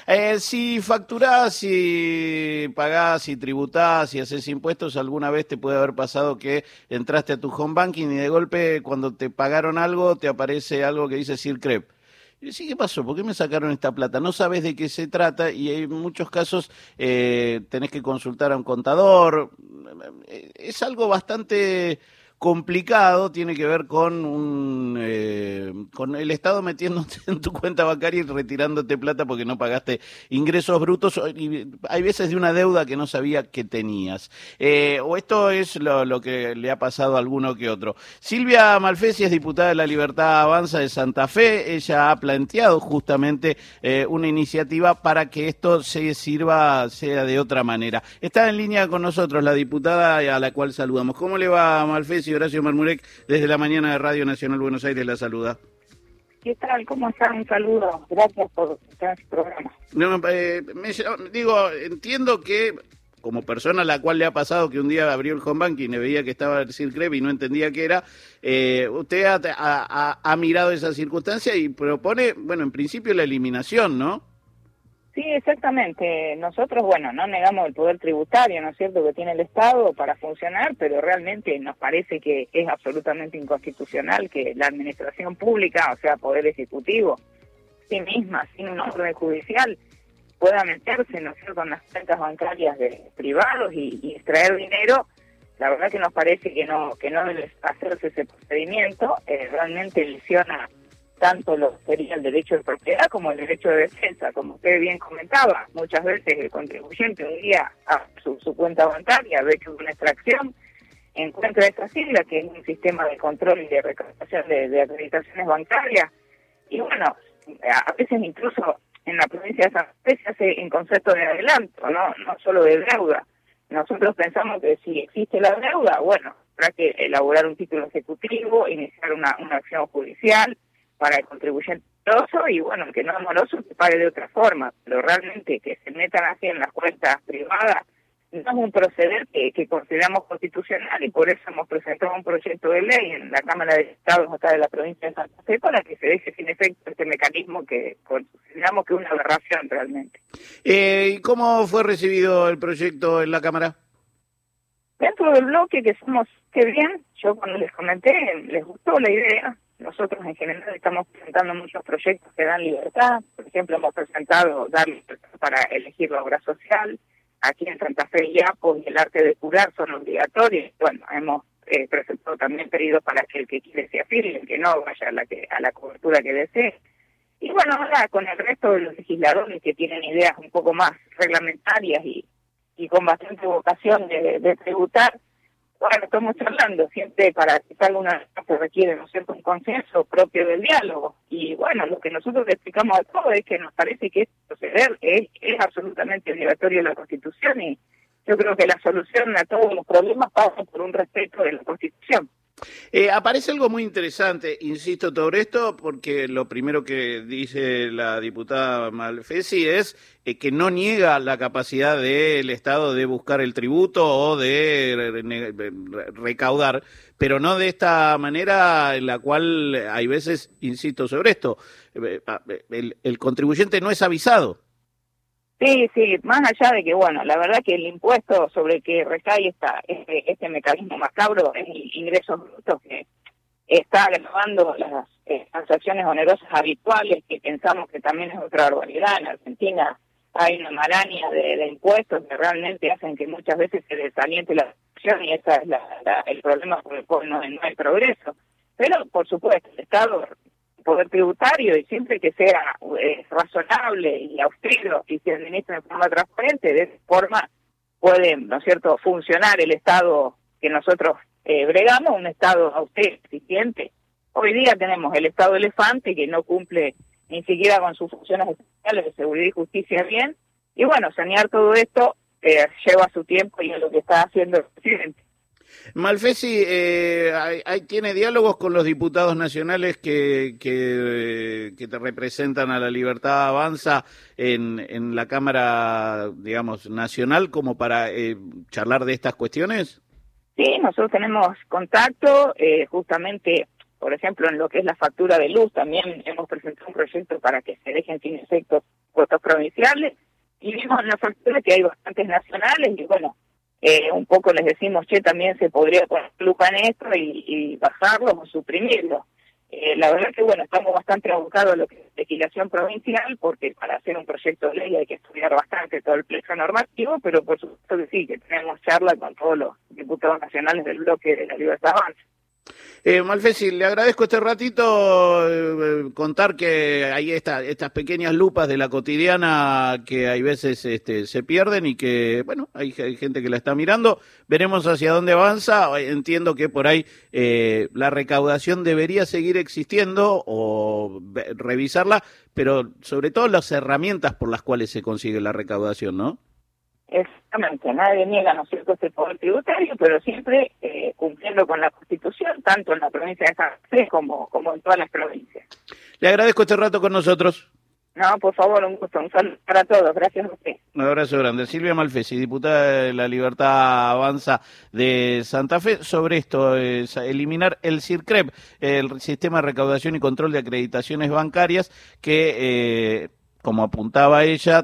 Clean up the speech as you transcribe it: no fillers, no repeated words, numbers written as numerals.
Si facturás, si pagás, si tributás, si haces impuestos, alguna vez te puede haber pasado que entraste a tu home banking y de golpe cuando te pagaron algo te aparece algo que dice Circrep. Y decís, ¿qué pasó? ¿Por qué me sacaron esta plata? No sabes de qué se trata y en muchos casos tenés que consultar a un contador. Es algo bastante complicado, tiene que ver con el Estado metiéndote en tu cuenta bancaria y retirándote plata porque no pagaste ingresos brutos y hay veces de una deuda que no sabía que tenías. O esto es lo que le ha pasado a alguno que otro. Silvia Malfesi es diputada de La Libertad Avanza de Santa Fe. Ella ha planteado justamente una iniciativa para que esto sea de otra manera. Está en línea con nosotros la diputada a la cual saludamos. ¿Cómo le va, Malfesi? Horacio Marmurek, desde la mañana de Radio Nacional Buenos Aires, la saluda. ¿Qué tal? ¿Cómo están? Un saludo. Gracias por estar en su programa. No, entiendo que como persona a la cual le ha pasado que un día abrió el home banking y veía que estaba el Circrep y no entendía qué era, usted ha mirado esa circunstancia y propone, bueno, en principio la eliminación, ¿no? Sí, exactamente. Nosotros, bueno, no negamos el poder tributario, ¿no es cierto?, que tiene el Estado para funcionar, pero realmente nos parece que es absolutamente inconstitucional que la administración pública, o sea, Poder Ejecutivo, sí misma, sin un orden judicial, pueda meterse, ¿no es cierto?, en las cuentas bancarias de privados y extraer dinero. La verdad que nos parece que no debe hacerse ese procedimiento. Realmente lesiona tanto lo que sería el derecho de propiedad como el derecho de defensa. Como usted bien comentaba, muchas veces el contribuyente un día a su cuenta bancaria ve que una extracción, encuentra esa sigla que es un sistema de control y de recaudación de acreditaciones bancarias, y bueno, a veces incluso en la provincia de San Fe se hace en concepto de adelanto, no solo de deuda. Nosotros pensamos que si existe la deuda, bueno, habrá que elaborar un título ejecutivo, iniciar una acción judicial para el contribuyente moroso, y bueno, el que no es moroso que pague de otra forma, pero realmente que se metan así en las cuentas privadas no es un proceder que consideramos constitucional, y por eso hemos presentado un proyecto de ley en la Cámara de Diputados acá de la provincia de Santa Fe para que se deje sin efecto este mecanismo que consideramos que es una aberración realmente. ¿Y cómo fue recibido el proyecto en la Cámara? Dentro del bloque que somos que bien, yo cuando les comenté, les gustó la idea. Nosotros en general estamos presentando muchos proyectos que dan libertad. Por ejemplo, hemos presentado dar libertad para elegir la obra social. Aquí en Santa Fe y Apos y el arte de curar son obligatorios. Bueno, hemos presentado también pedidos para que el que quiere se afile, el que no vaya a la cobertura que desee. Y bueno, ahora con el resto de los legisladores que tienen ideas un poco más reglamentarias y con bastante vocación de tributar, bueno, estamos charlando. Siempre para que salga una se requiere, ¿no es cierto?, un consenso propio del diálogo. Y bueno, lo que nosotros le explicamos a todos es que nos parece que este proceder es absolutamente obligatorio de la Constitución, y yo creo que la solución a todos los problemas pasa por un respeto de la Constitución. Aparece algo muy interesante, insisto, sobre esto, porque lo primero que dice la diputada Malfesi es que no niega la capacidad del Estado de buscar el tributo o de recaudar, pero no de esta manera en la cual hay veces, insisto sobre esto, el contribuyente no es avisado. Sí, más allá de que, bueno, la verdad que el impuesto sobre el que recae este mecanismo macabro es el ingresos brutos, que está agravando las transacciones onerosas habituales, que pensamos que también es otra barbaridad. En Argentina hay una maraña de impuestos que realmente hacen que muchas veces se desaliente la acción, y ese es el problema por el cual no hay progreso. Pero, por supuesto, el Estado, poder tributario, y siempre que sea razonable y austero y se administre de forma transparente, de esa forma puede, ¿no es cierto?, funcionar el Estado que nosotros bregamos, un Estado austero, eficiente. Hoy día tenemos el Estado elefante que no cumple ni siquiera con sus funciones esenciales de seguridad y justicia bien, y bueno, sanear todo esto lleva su tiempo, y es lo que está haciendo el presidente. Malfesi, tiene diálogos con los diputados nacionales que te representan a La Libertad Avanza en la Cámara, digamos, nacional, como para charlar de estas cuestiones. Sí, nosotros tenemos contacto, justamente Por ejemplo, en lo que es la factura de luz, también hemos presentado un proyecto para que se dejen sin efectos costos provinciales, y vimos en la factura que hay bastantes nacionales, y bueno, un poco les decimos, también se podría poner lupa en esto y bajarlo o suprimirlo. La verdad que, bueno, estamos bastante abocados a lo que es legislación provincial, porque para hacer un proyecto de ley hay que estudiar bastante todo el plexo normativo, pero por supuesto que sí, que tenemos charla con todos los diputados nacionales del bloque de la Libertad Avanza. Malfesi, le agradezco este ratito, contar que hay estas pequeñas lupas de la cotidiana que hay veces se pierden y que, bueno, hay gente que la está mirando. Veremos hacia dónde avanza. Entiendo que por ahí la recaudación debería seguir existiendo o revisarla, pero sobre todo las herramientas por las cuales se consigue la recaudación, ¿no? Exactamente, nadie niega, ¿no es cierto?, este poder tributario, pero siempre cumpliendo con la Constitución, tanto en la provincia de Santa Fe como en todas las provincias. Le agradezco este rato con nosotros. No, por favor, un gusto, un saludo para todos, gracias a usted. Un abrazo grande. Silvia Malfesi, diputada de la Libertad Avanza de Santa Fe, sobre esto, eliminar el CIRCREP, el Sistema de Recaudación y Control de Acreditaciones Bancarias, que, como apuntaba ella,